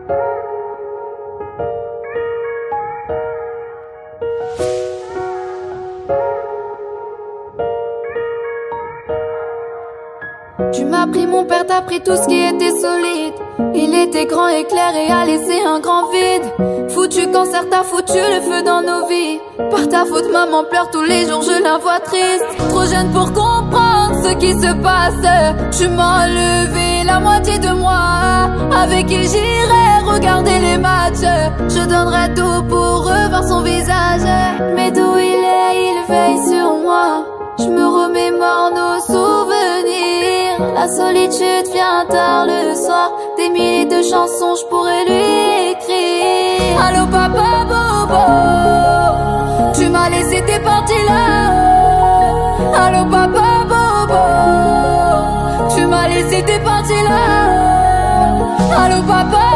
Tu m'as pris, mon père t'a pris tout ce qui était solide. Il était grand et clair et a laissé un grand vide. Foutu cancer, t'as foutu le feu dans nos vies. Par ta faute, maman pleure tous les jours, je la vois triste. Trop jeune pour comprendre ce qui se passe. Tu m'as enlevé la moitié de moi. Avec qui j'irai regarder les matchs. Je donnerai tout pour revoir son visage. Mais d'où il est, il veille sur moi. Je me remémore nos souvenirs. La solitude vient tard le soir. Des milliers de chansons je pourrais lui écrire. Allô papa Bobo, tu m'as laissé, t'es parti là. Allô papa Bobo, tu m'as laissé, t'es parti là. Allô papa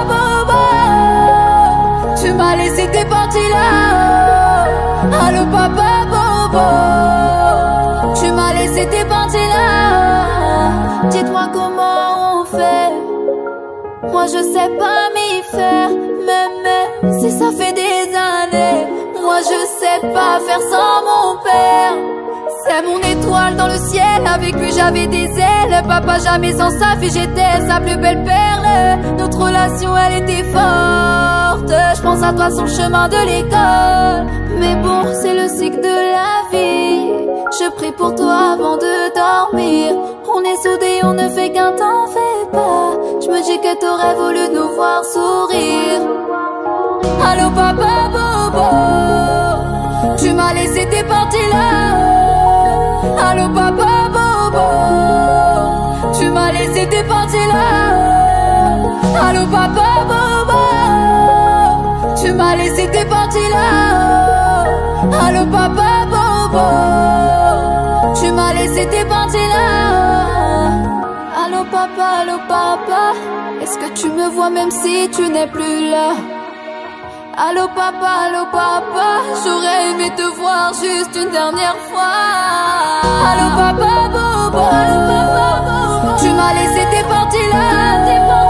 Bobo, tu m'as laissé, t'es parti là. Allô papa Bobo, tu m'as laissé, t'es parti là. Dites-moi comment on fait. Moi je sais pas m'y faire. Même si ça fait des années. Moi je sais pas faire sans mon père. C'est mon étoile dans le ciel. Avec lui j'avais des ailes. Papa jamais sans sa fille, j'étais sa plus belle perle. Notre relation elle était forte. Je pense à toi sur le chemin de l'école. Mais bon c'est le cycle de la vie. Je prie pour toi avant de dormir. On est soudés, on ne fait qu'un, t'en fais pas. Je me dis que t'aurais voulu nous voir sourire. Allô papa Bobo, tu m'as laissé, t'es parti là. Allô papa Bobo, tu m'as laissé, t'es parti là. Allô papa Bobo, tu m'as laissé, t'es parti là. Allô papa Bobo, tu m'as laissé, t'es parti là. Allô papa, est-ce que tu me vois même si tu n'es plus là? Allô papa, j'aurais aimé te voir juste une dernière fois. Allô papa Bobo, tu m'as laissé, t'es parti là.